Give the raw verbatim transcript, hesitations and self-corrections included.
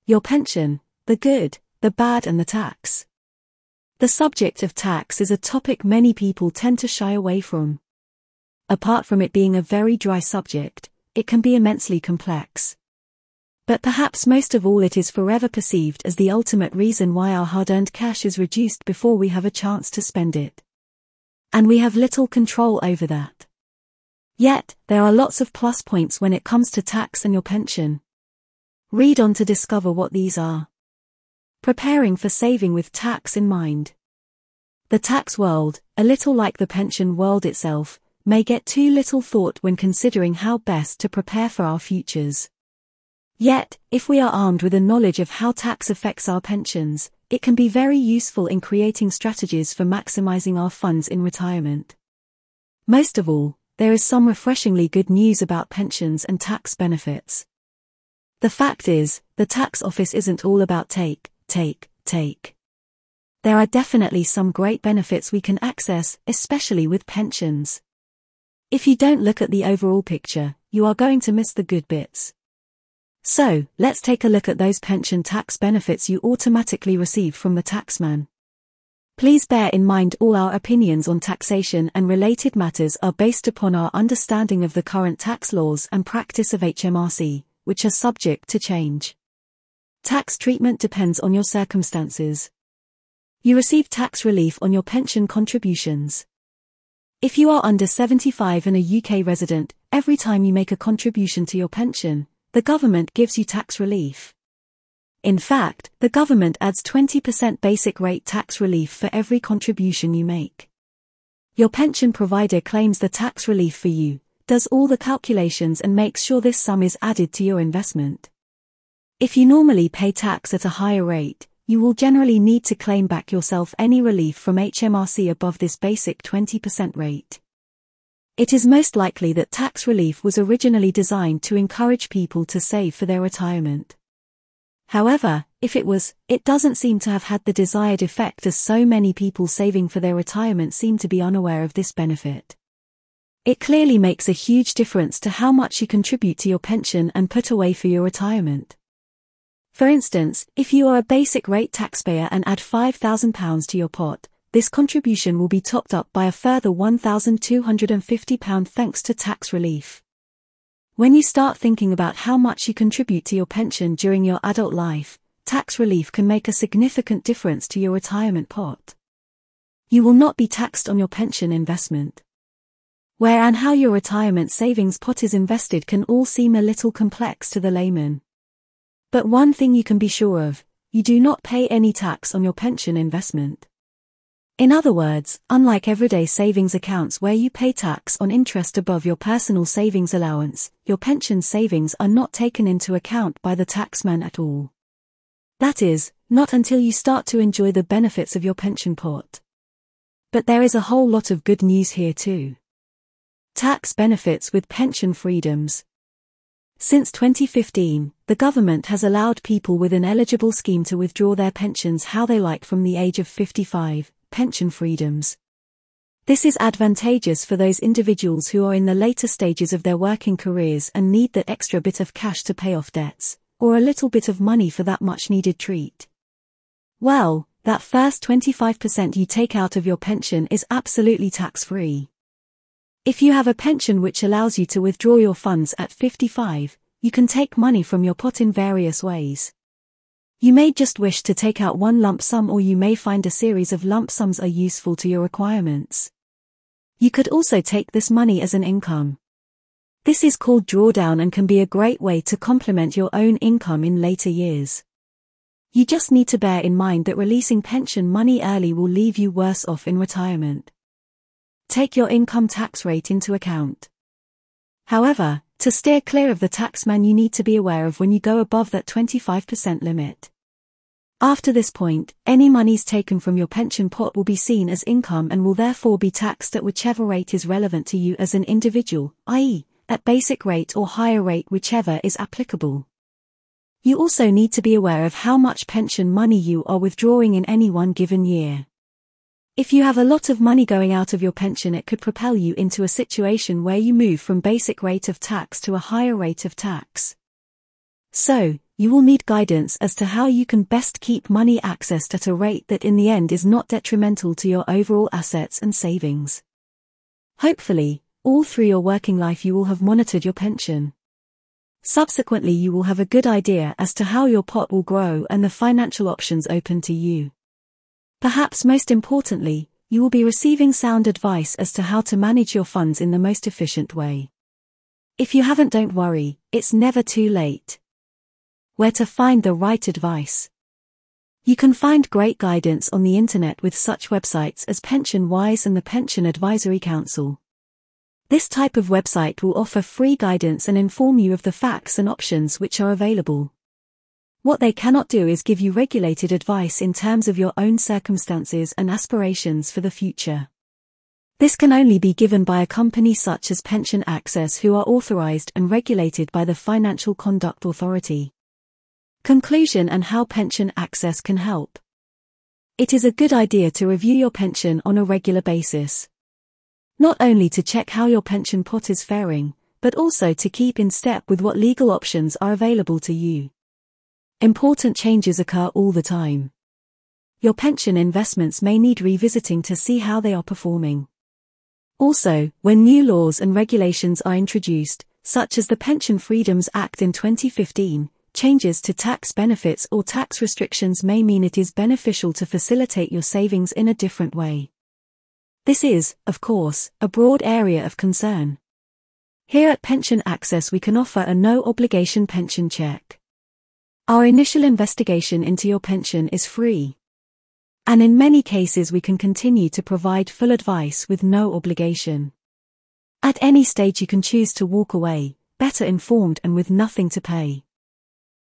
Your pension, the good, the bad and the tax. The subject of tax is a topic many people tend to shy away from. Apart from it being a very dry subject, it can be immensely complex. But perhaps most of all it is forever perceived as the ultimate reason why our hard-earned cash is reduced before we have a chance to spend it. And we have little control over that. Yet, there are lots of plus points when it comes to tax and your pension. Read on to discover what these are. Preparing for saving with tax in mind. The tax world, a little like the pension world itself, may get too little thought when considering how best to prepare for our futures. Yet, if we are armed with a knowledge of how tax affects our pensions, it can be very useful in creating strategies for maximizing our funds in retirement. Most of all, there is some refreshingly good news about pensions and tax benefits. The fact is, the tax office isn't all about take, take, take. There are definitely some great benefits we can access, especially with pensions. If you don't look at the overall picture, you are going to miss the good bits. So, let's take a look at those pension tax benefits you automatically receive from the taxman. Please bear in mind all our opinions on taxation and related matters are based upon our understanding of the current tax laws and practice of H M R C, which are subject to change. Tax treatment depends on your circumstances. You receive tax relief on your pension contributions. If you are under seventy-five and a U K resident, every time you make a contribution to your pension, the government gives you tax relief. In fact, the government adds twenty percent basic rate tax relief for every contribution you make. Your pension provider claims the tax relief for you, does all the calculations and makes sure this sum is added to your investment. If you normally pay tax at a higher rate, you will generally need to claim back yourself any relief from H M R C above this basic twenty percent rate. It is most likely that tax relief was originally designed to encourage people to save for their retirement. However, if it was, it doesn't seem to have had the desired effect, as so many people saving for their retirement seem to be unaware of this benefit. It clearly makes a huge difference to how much you contribute to your pension and put away for your retirement. For instance, if you are a basic rate taxpayer and add five thousand pounds to your pot, this contribution will be topped up by a further one thousand two hundred fifty pounds thanks to tax relief. When you start thinking about how much you contribute to your pension during your adult life, tax relief can make a significant difference to your retirement pot. You will not be taxed on your pension investment. Where and how your retirement savings pot is invested can all seem a little complex to the layman. But one thing you can be sure of, you do not pay any tax on your pension investment. In other words, unlike everyday savings accounts where you pay tax on interest above your personal savings allowance, your pension savings are not taken into account by the taxman at all. That is, not until you start to enjoy the benefits of your pension pot. But there is a whole lot of good news here too. Tax benefits with pension freedoms. Since twenty fifteen, the government has allowed people with an eligible scheme to withdraw their pensions how they like from the age of fifty-five. Pension freedoms. This is advantageous for those individuals who are in the later stages of their working careers and need that extra bit of cash to pay off debts, or a little bit of money for that much needed treat. Well, that first twenty-five percent you take out of your pension is absolutely tax-free. If you have a pension which allows you to withdraw your funds at fifty-five, you can take money from your pot in various ways. You may just wish to take out one lump sum, or you may find a series of lump sums are useful to your requirements. You could also take this money as an income. This is called drawdown and can be a great way to complement your own income in later years. You just need to bear in mind that releasing pension money early will leave you worse off in retirement. Take your income tax rate into account. However, to steer clear of the taxman you need to be aware of when you go above that twenty-five percent limit. After this point, any monies taken from your pension pot will be seen as income and will therefore be taxed at whichever rate is relevant to you as an individual, that is, at basic rate or higher rate, whichever is applicable. You also need to be aware of how much pension money you are withdrawing in any one given year. If you have a lot of money going out of your pension, it could propel you into a situation where you move from basic rate of tax to a higher rate of tax. So, you will need guidance as to how you can best keep money accessed at a rate that in the end is not detrimental to your overall assets and savings. Hopefully, all through your working life you will have monitored your pension. Subsequently, you will have a good idea as to how your pot will grow and the financial options open to you. Perhaps most importantly, you will be receiving sound advice as to how to manage your funds in the most efficient way. If you haven't, don't worry, it's never too late. Where to find the right advice? You can find great guidance on the internet with such websites as PensionWise and the Pension Advisory Council. This type of website will offer free guidance and inform you of the facts and options which are available. What they cannot do is give you regulated advice in terms of your own circumstances and aspirations for the future. This can only be given by a company such as Pension Access, who are authorized and regulated by the Financial Conduct Authority. Conclusion and how Pension Access can help. It is a good idea to review your pension on a regular basis. Not only to check how your pension pot is faring, but also to keep in step with what legal options are available to you. Important changes occur all the time. Your pension investments may need revisiting to see how they are performing. Also, when new laws and regulations are introduced, such as the Pension Freedoms Act in twenty fifteen, changes to tax benefits or tax restrictions may mean it is beneficial to facilitate your savings in a different way. This is, of course, a broad area of concern. Here at Pension Access we can offer a no-obligation pension check. Our initial investigation into your pension is free. And in many cases we can continue to provide full advice with no obligation. At any stage you can choose to walk away, better informed and with nothing to pay.